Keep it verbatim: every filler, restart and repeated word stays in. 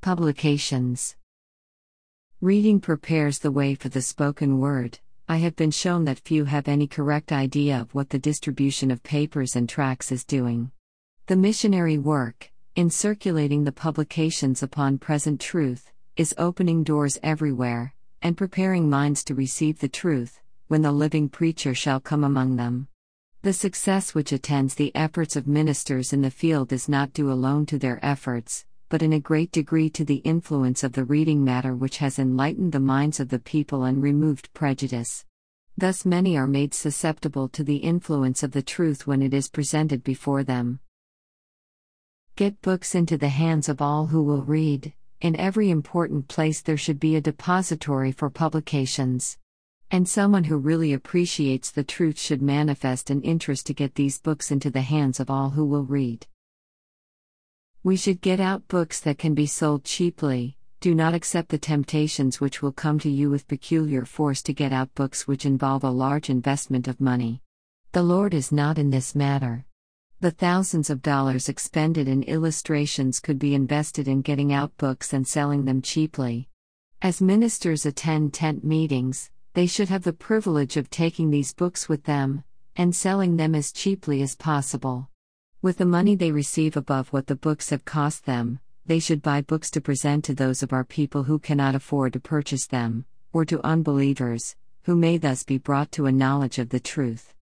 Publications. Reading prepares the way for the spoken word. I have been shown that few have any correct idea of what the distribution of papers and tracts is doing. The missionary work, in circulating the publications upon present truth, is opening doors everywhere, and preparing minds to receive the truth, when the living preacher shall come among them. The success which attends the efforts of ministers in the field is not due alone to their efforts, but in a great degree to the influence of the reading matter which has enlightened the minds of the people and removed prejudice. Thus many are made susceptible to the influence of the truth when it is presented before them. Get books into the hands of all who will read. In every important place there should be a depository for publications. And someone who really appreciates the truth should manifest an interest to get these books into the hands of all who will read. We should get out books that can be sold cheaply. Do not accept the temptations which will come to you with peculiar force to get out books which involve a large investment of money. The Lord is not in this matter. The thousands of dollars expended in illustrations could be invested in getting out books and selling them cheaply. As ministers attend tent meetings, they should have the privilege of taking these books with them, and selling them as cheaply as possible. With the money they receive above what the books have cost them, they should buy books to present to those of our people who cannot afford to purchase them, or to unbelievers, who may thus be brought to a knowledge of the truth.